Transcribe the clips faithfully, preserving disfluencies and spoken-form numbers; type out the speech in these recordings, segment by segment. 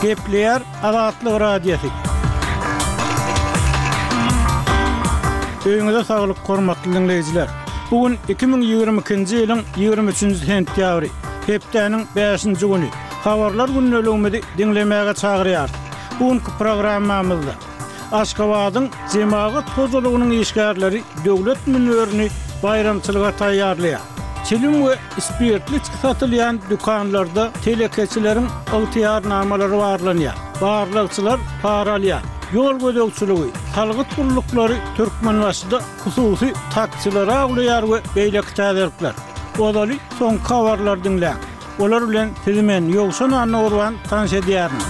Gepleyer Azatlyk Radiosu. Öňüňizde saglyk, hormatly dinleýijiler. Bugün iki bin ýygrimi ikinji ýylyň ýygrimi üçinji sentýabry, hepdeniň beşinji güni. Habarlar günnelegimizi dinlemäge çagyrýar. Bugünkü programmamyzda Aşgabatyň jemaat tozulugynyň işgärleri döwlet münwerini bayramçylyga taýýarlaýar. Çelim we spirtli satylýan dükanlarda telekeçileriň ygtyýarnamalary barlanýar. Barlykçylar paralýar. Yol gödekçiligi, halgyt gullukları Türkmenbaşyda hususy taksilara aglaýar we beýleki täzirlikler. Odaly soň habarlar dinlä. Olar bilen sizimen ýogşan anawrwan tanış edýärin.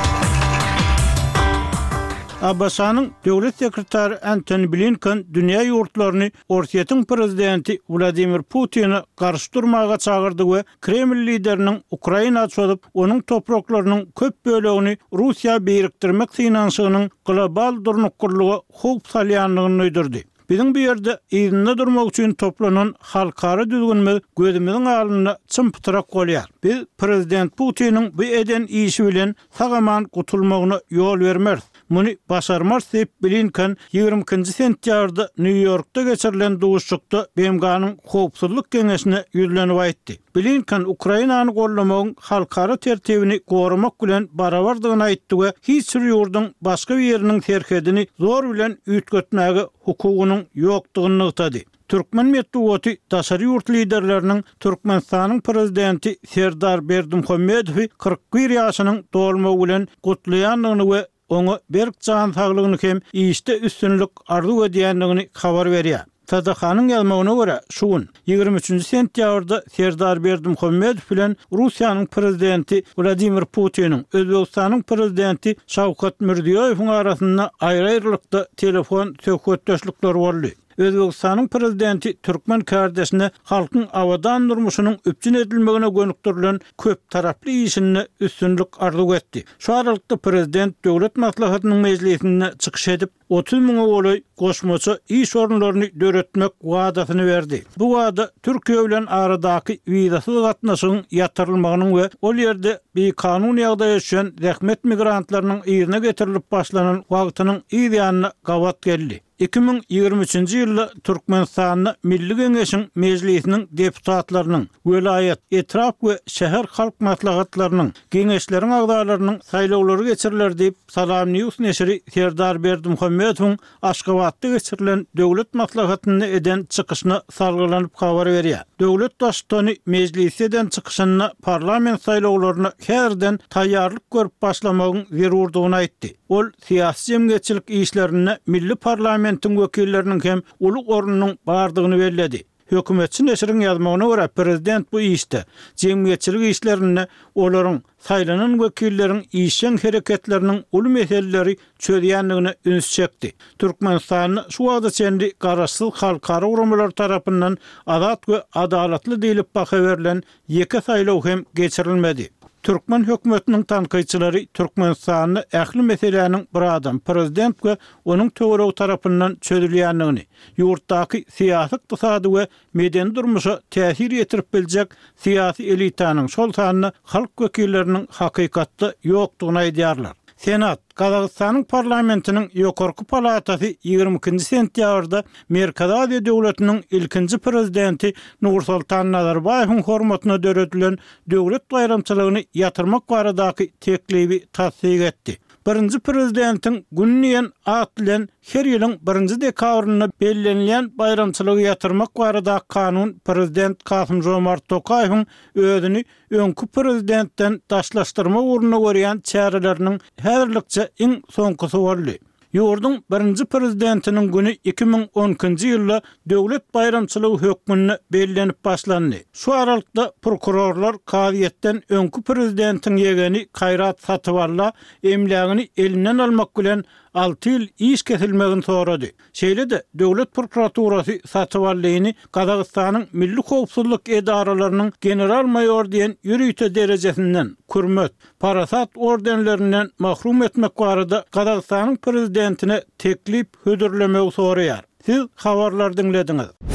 Abbasanyň döwlet sekretary Antony Blinken dünýä ýurtlaryny Orsiýetiň prezidenti Vladimir Putin'i garşy durmaga çagyrdy we Kreml lideriniň Ukraina çöýüp onuň topraklarynyň köp bölegini Russiýa birikdirmek synanşygynyň global durnukkurlugy howp salýanlygyny öýdürdi. Bizim bir yerde ýerinde durmak üçin toplanan halkara düzgünmiz gözümizin alnına çympytyrak bolýar. Biz prezident Putin'in bu eden işi bilen sagaman gutulmagyna ýol bermez. Muny başarmaz diýip Blinken ýygrimi ikinji sentýarda New Yorkda geçirilen duşukda B M G'nyň howpsuzlyk geňeşine ýüzlenip aýtdy. Blinken Ukrainany gollamagyň halkara tertibini gorumak bilen barabardygyny aýtdy we hiç bir ýurdun başga bir ýeriniň terkedini zor bilen üýtgetmäge hukugynyň ýokdugyny ýetdi. Türkmen medeniýeti daşary ýurt liderleriniň Türkmenistanyň prezidenti Serdar Berdimuhammedowy kırk bir ýaşynyň dolmagy bilen gutlaýanlygyny we onu berk can saglygyny hem işde üstünlük arzu edýändigini habar berýär. Tadakanyň ýazmagyna görä, şugun ýygrimi üçinji sentýabrda Serdar Berdimuhammedow bilen Russiýanyň prezidenti Vladimir Putin'in Özbegistanyň prezidenti Şawkat Mirziýoýewiň arasynda aýry-aýrylykda telefon söhbetdeşlikleri boldy. Özbegistanyň prezidenti Türkmen kardeşine halkyň awadan durmuşynyň üpçün edilmegine gönükdirilen köp taraply işine üstünlük arzu etdi. Şu aralykda prezident döwlet maslahatynyň meclisine çykyş edip otuz miň goly goşmaçy iş orunlaryny döretmek wadasyny berdi. Bu wada Türkiýe bilen aradaky wizasyz gatnaşygyň ýatyrylmagynyň we ol ýerde bir kanun ýagdaý ýaşaýan rehmet migrantlarynyň ýerine getirilip başlanan wagtynyň ýa-da gawat geldi. iki bin ýygrimi üçinji ýylda Türkmenistanyň Milli Geňeşiň mejlisiniň deputatlarynyň, welayat, etraf we şäher halk maslahatlarynyň, geňeşleriň agdalarynyň saýlawlary geçiriler diýip Salam News neşri Serdar Berdimuhammedowyň Aşgabatda geçirilen döwlet maslahatyny eden çykyşyna salgylanyp habar berýär. Döwlet başçyny mejlisi eden çykyşyna parlament saýlawlaryna herden taýýarlyk görüp başlamagyň zerurdygyny aýtdy. Ol siýasy jemgyýetçilik işlerine milli parlamentiň wekilleriniň hem uluk orunynyň bardygyny bellädi. Hökümetçi neşriň ýazmagyna görä prezident bu işde jemgyýetçilik işlerine olaryň saýlanan wekilleriň işen hereketleriniň uly meseleleri çöýýändigine üns çekdi. Türkmenistanyň şu wagta çendi garaşsyz halkara urumlar tarapyndan azat we adalatly diýilip baha berilen ýeke saýlaw hem geçirilmedi. Türkmen hökümetiniň tanqyçylary Türkmenistanyň ähli meseleläriniň bir adam prezident we onuň töweregi tarapyndan çözülýändigini, ýurtdaky siýasy, ykdysady we medeni durmuşa täsir ýetirip biljek siýasy elitanyň şol sanyny halk wekilleriniň hakykatda ýokdugyny aýdýarlar. Senat, Kazakstanyň parlamentiniň ýokarky palatasy ýygrimi ikinji sentýabrda Merkez Aziýa döwletiniň ilkinji prezidenti Nursultan Nazarbaýewiň hormatyna döredilen döwlet bayramçylygyny ýatyrmak baradaky teklibi tasdiq etdi. Birinji prezidentiň günniýen atlan her ýylyň birinji dekabryna bellenilýän bayramçylygy ýatyrmak barada kanun prezident Kasym Jomart Tokaýewiň özüni öňkü prezidentden daşlaşdyrma uğruna görýän çäreleriniň häzirlikçe iň soňkusy boldy. Ýurdun birinji prezidentiniň güni iki bin on ikinji ýylda döwlet bayramçylygy hökmüne bellenip başlandy. Şu aralykda prokurorlar kaziýetden öňkü prezidentiň ýegeni Kayrat Satyvalla emlägini elinden almak bilen altı ýyl iş kesilmegini sorady. Şeýle-de döwlet prokuraturasy Satyvallaýy Kazakstanyň milli howpsuzlyk edaralarynyň general mayor diýen ýürüýte derejesinden hürmet, parasat ordenlerinden mahrum etmek barada Kazakstanyň prezidentine teklip hödürlemegi soraýar. Siz habarlar dinlediňiz.